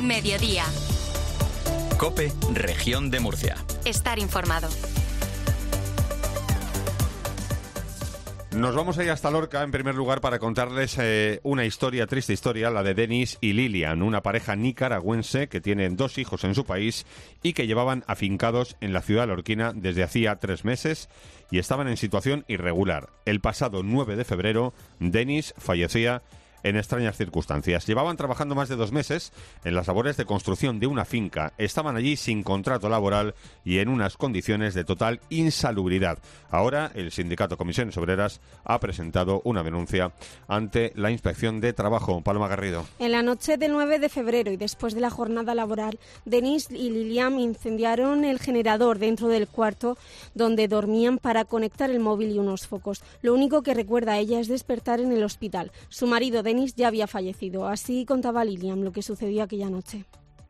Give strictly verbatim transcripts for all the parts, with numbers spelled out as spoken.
Mediodía. COPE, Región de Murcia. Estar informado. Nos vamos a ir hasta Lorca, en primer lugar, para contarles eh, una historia, triste historia, la de Denis y Lilian, una pareja nicaragüense que tienen dos hijos en su país y que llevaban afincados en la ciudad lorquina desde hacía tres meses y estaban en situación irregular. El pasado nueve de febrero, Denis fallecía en extrañas circunstancias. Llevaban trabajando más de dos meses en las labores de construcción de una finca. Estaban allí sin contrato laboral y en unas condiciones de total insalubridad. Ahora el sindicato Comisiones Obreras ha presentado una denuncia ante la Inspección de Trabajo. Paloma Garrido. En la noche del nueve de febrero y después de la jornada laboral, Denis y Lilian incendiaron el generador dentro del cuarto donde dormían para conectar el móvil y unos focos. Lo único que recuerda a ella es despertar en el hospital. Su marido, Denis, ya había fallecido. Así contaba Lilian lo que sucedió aquella noche.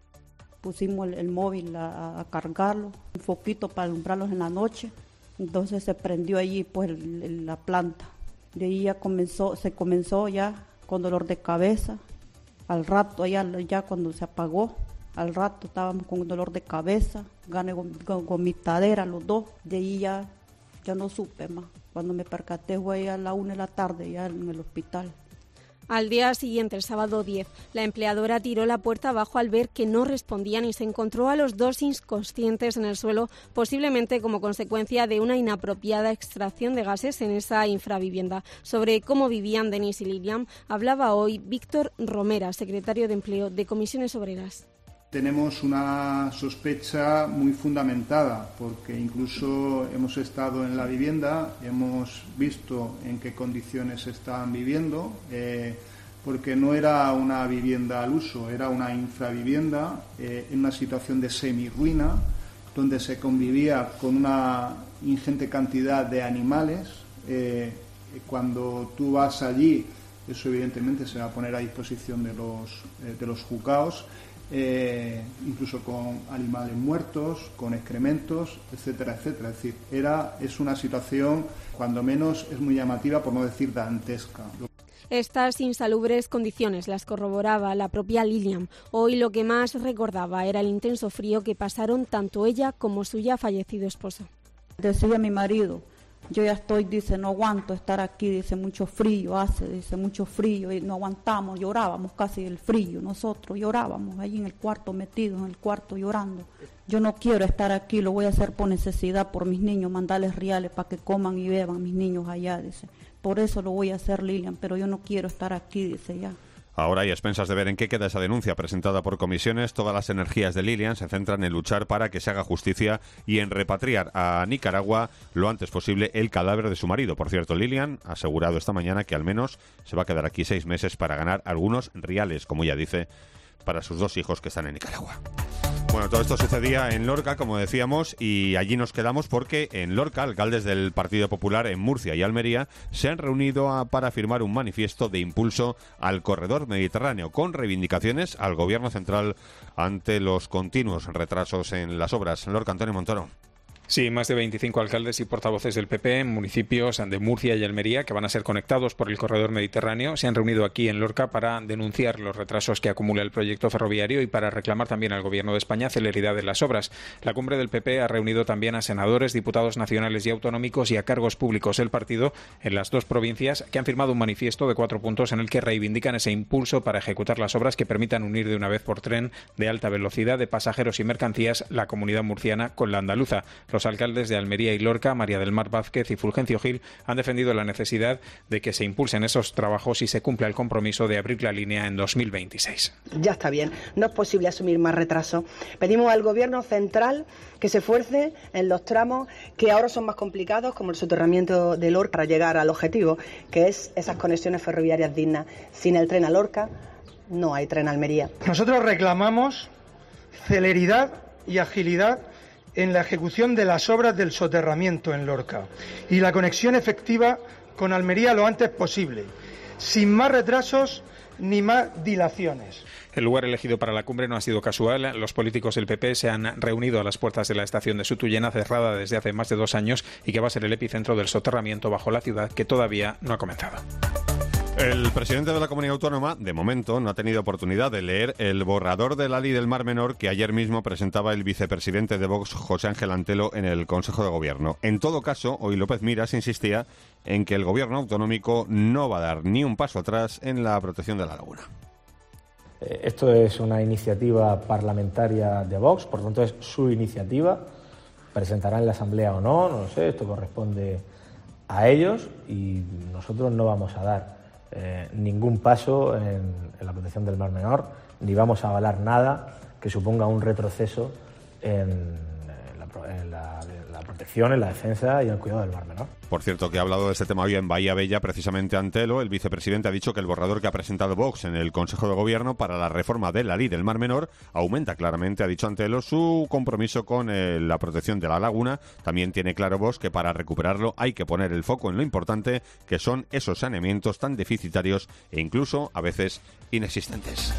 Pusimos el, el móvil a, a cargarlo, un foquito para alumbrarlos en la noche. Entonces se prendió allí pues el, el, la planta. De ahí ya comenzó, se comenzó ya con dolor de cabeza. Al rato ya, ya cuando se apagó, al rato estábamos con dolor de cabeza, gané vomitadera los dos. De ahí ya, ya no supe más. Cuando me percaté fue a la una de la tarde ya en el hospital. Al día siguiente, el sábado diez, la empleadora tiró la puerta abajo al ver que no respondían y se encontró a los dos inconscientes en el suelo, posiblemente como consecuencia de una inapropiada extracción de gases en esa infravivienda. Sobre cómo vivían Denis y Lilian, hablaba hoy Víctor Romera, secretario de Empleo de Comisiones Obreras. Tenemos una sospecha muy fundamentada porque incluso hemos estado en la vivienda, hemos visto en qué condiciones estaban viviendo, eh, porque no era una vivienda al uso, era una infravivienda eh, en una situación de semirruina, donde se convivía con una ingente cantidad de animales. Eh, cuando tú vas allí, eso evidentemente se va a poner a disposición de los, eh, de los juzgados. Eh, incluso con animales muertos, con excrementos, etcétera, etcétera. Es decir, era, es una situación, cuando menos, es muy llamativa, por no decir dantesca. Estas insalubres condiciones las corroboraba la propia Lilian. Hoy lo que más recordaba era el intenso frío que pasaron tanto ella como su ya fallecido esposo. Decía mi marido, yo ya estoy, dice, no aguanto estar aquí, dice, mucho frío hace, dice, mucho frío, y no aguantamos, llorábamos casi el frío, nosotros llorábamos ahí en el cuarto, metidos en el cuarto llorando. Yo no quiero estar aquí, lo voy a hacer por necesidad, por mis niños, mandarles reales para que coman y beban mis niños allá, dice. Por eso lo voy a hacer, Lilian, pero yo no quiero estar aquí, dice ya. Ahora, y a expensas de ver en qué queda esa denuncia presentada por comisiones, todas las energías de Lilian se centran en luchar para que se haga justicia y en repatriar a Nicaragua lo antes posible el cadáver de su marido. Por cierto, Lilian ha asegurado esta mañana que al menos se va a quedar aquí seis meses para ganar algunos reales, como ella dice, para sus dos hijos que están en Nicaragua. Bueno, todo esto sucedía en Lorca, como decíamos, y allí nos quedamos porque en Lorca, alcaldes del Partido Popular en Murcia y Almería se han reunido a, para firmar un manifiesto de impulso al corredor mediterráneo, con reivindicaciones al Gobierno central ante los continuos retrasos en las obras. Lorca, Antonio Montoro. Sí, más de veinticinco alcaldes y portavoces del P P en municipios de Murcia y Almería que van a ser conectados por el corredor mediterráneo se han reunido aquí en Lorca para denunciar los retrasos que acumula el proyecto ferroviario y para reclamar también al Gobierno de España celeridad en las obras. La cumbre del P P ha reunido también a senadores, diputados nacionales y autonómicos y a cargos públicos del partido en las dos provincias que han firmado un manifiesto de cuatro puntos en el que reivindican ese impulso para ejecutar las obras que permitan unir de una vez por tren de alta velocidad de pasajeros y mercancías la comunidad murciana con la andaluza. Los alcaldes de Almería y Lorca, María del Mar Vázquez y Fulgencio Gil, han defendido la necesidad de que se impulsen esos trabajos y se cumpla el compromiso de abrir la línea en dos mil veintiséis. Ya está bien, no es posible asumir más retraso. Pedimos al Gobierno central que se esfuerce en los tramos que ahora son más complicados, como el soterramiento de Lorca, para llegar al objetivo, que es esas conexiones ferroviarias dignas. Sin el tren a Lorca, no hay tren a Almería. Nosotros reclamamos celeridad y agilidad en la ejecución de las obras del soterramiento en Lorca y la conexión efectiva con Almería lo antes posible, sin más retrasos ni más dilaciones. El lugar elegido para la cumbre no ha sido casual. Los políticos del P P se han reunido a las puertas de la estación de Sutuyena, cerrada desde hace más de dos años y que va a ser el epicentro del soterramiento bajo la ciudad, que todavía no ha comenzado. El presidente de la comunidad autónoma, de momento, no ha tenido oportunidad de leer el borrador de la Ley del Mar Menor que ayer mismo presentaba el vicepresidente de Vox, José Ángel Antelo, en el Consejo de Gobierno. En todo caso, hoy López Miras insistía en que el gobierno autonómico no va a dar ni un paso atrás en la protección de la laguna. Esto es una iniciativa parlamentaria de Vox, por lo tanto es su iniciativa. Presentará en la Asamblea o no, no lo sé, esto corresponde a ellos y nosotros no vamos a dar eh, ningún paso en, en la protección del Mar Menor, ni vamos a avalar nada que suponga un retroceso en, en, la, en la, la protección, en la defensa y en el cuidado del Mar Menor. Por cierto, que ha hablado de este tema hoy en Bahía Bella, precisamente Antelo. El vicepresidente ha dicho que el borrador que ha presentado Vox en el Consejo de Gobierno para la reforma de la Ley del Mar Menor aumenta claramente, ha dicho Antelo, su compromiso con eh, la protección de la laguna. También tiene claro Vox que para recuperarlo hay que poner el foco en lo importante que son esos saneamientos tan deficitarios e incluso a veces inexistentes.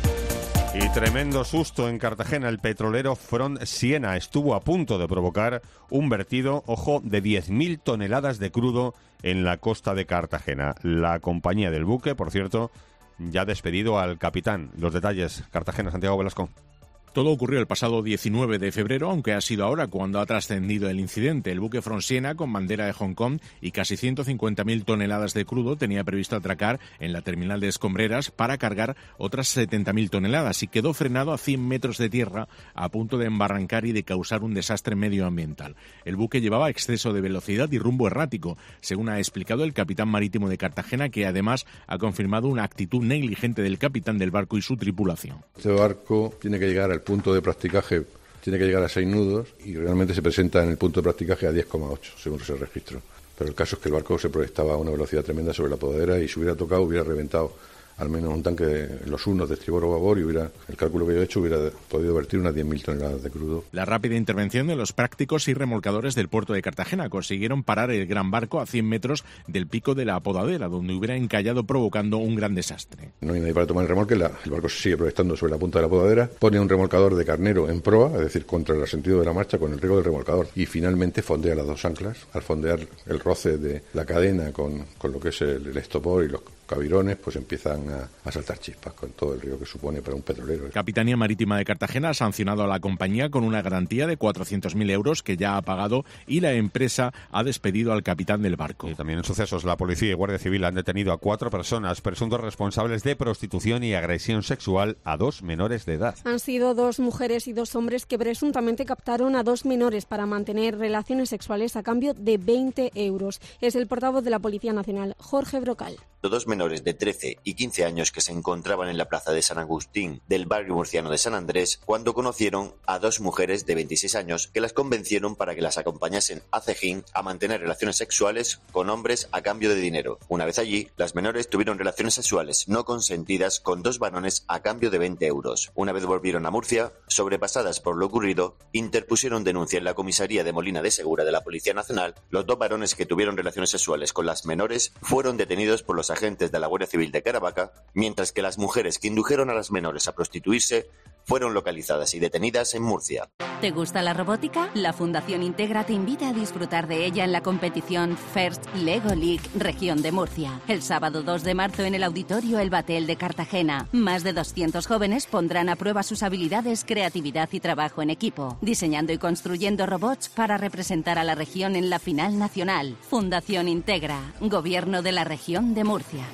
Y tremendo susto en Cartagena. El petrolero Front Siena estuvo a punto de provocar un vertido, ojo, de diez mil toneladas de crudo en la costa de Cartagena. La compañía del buque, por cierto, ya ha despedido al capitán. Los detalles, Cartagena, Santiago Velasco. Todo ocurrió el pasado diecinueve de febrero, aunque ha sido ahora cuando ha trascendido el incidente. El buque Front Siena, con bandera de Hong Kong y casi ciento cincuenta mil toneladas de crudo, tenía previsto atracar en la terminal de Escombreras para cargar otras setenta mil toneladas y quedó frenado a cien metros de tierra, a punto de embarrancar y de causar un desastre medioambiental. El buque llevaba exceso de velocidad y rumbo errático, según ha explicado el capitán marítimo de Cartagena, que además ha confirmado una actitud negligente del capitán del barco y su tripulación. Este barco tiene que llegar al punto de practicaje, tiene que llegar a seis nudos y realmente se presenta en el punto de practicaje a diez coma ocho, según ese registro. Pero el caso es que el barco se proyectaba a una velocidad tremenda sobre la podadera y si hubiera tocado hubiera reventado al menos un tanque en los unos de estribor o babor y hubiera, el cálculo que yo he hecho, hubiera podido vertir unas diez mil toneladas de crudo. La rápida intervención de los prácticos y remolcadores del puerto de Cartagena consiguieron parar el gran barco a cien metros del pico de la podadera, donde hubiera encallado provocando un gran desastre. No hay nadie para tomar el remolque, la, el barco se sigue proyectando sobre la punta de la podadera, pone un remolcador de carnero en proa, es decir, contra el sentido de la marcha con el riego del remolcador y finalmente fondea las dos anclas. Al fondear el roce de la cadena con, con lo que es el, el estopor y los cabirones, pues empiezan a, a saltar chispas con todo el río que supone para un petrolero. Capitanía Marítima de Cartagena ha sancionado a la compañía con una garantía de cuatrocientos mil euros que ya ha pagado y la empresa ha despedido al capitán del barco. Y también en sucesos, la policía y Guardia Civil han detenido a cuatro personas presuntos responsables de prostitución y agresión sexual a dos menores de edad. Han sido dos mujeres y dos hombres que presuntamente captaron a dos menores para mantener relaciones sexuales a cambio de veinte euros. Es el portavoz de la Policía Nacional, Jorge Brocal. Dos menores de trece y quince años que se encontraban en la plaza de San Agustín del barrio murciano de San Andrés cuando conocieron a dos mujeres de veintiséis años que las convencieron para que las acompañasen a Cejín a mantener relaciones sexuales con hombres a cambio de dinero. Una vez allí, las menores tuvieron relaciones sexuales no consentidas con dos varones a cambio de veinte euros. Una vez volvieron a Murcia, sobrepasadas por lo ocurrido, interpusieron denuncia en la comisaría de Molina de Segura de la Policía Nacional. Los dos varones que tuvieron relaciones sexuales con las menores fueron detenidos por los agentes de la Guardia Civil de Caravaca, mientras que las mujeres que indujeron a las menores a prostituirse fueron localizadas y detenidas en Murcia. ¿Te gusta la robótica? La Fundación Integra te invita a disfrutar de ella en la competición First Lego League Región de Murcia. El sábado dos de marzo en el Auditorio El Batel de Cartagena. Más de doscientos jóvenes pondrán a prueba sus habilidades, creatividad y trabajo en equipo, diseñando y construyendo robots para representar a la región en la final nacional. Fundación Integra, Gobierno de la Región de Murcia.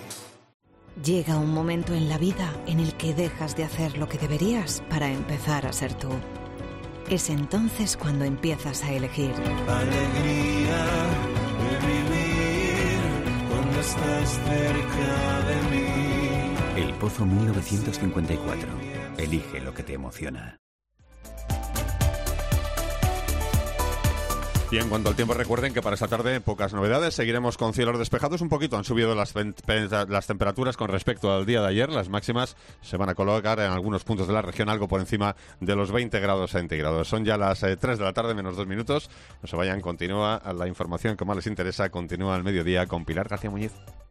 Llega un momento en la vida en el que dejas de hacer lo que deberías para empezar a ser tú. Es entonces cuando empiezas a elegir. Alegría de vivir cuando estás cerca de mí. El Pozo mil novecientos cincuenta y cuatro. Elige lo que te emociona. Y en cuanto al tiempo, recuerden que para esta tarde pocas novedades. Seguiremos con cielos despejados. Un poquito han subido las, las temperaturas con respecto al día de ayer. Las máximas se van a colocar en algunos puntos de la región algo por encima de los veinte grados centígrados. Son ya las eh, tres de la tarde menos dos minutos. No se vayan, continúa la información que más les interesa. Continúa al mediodía con Pilar García Muñiz.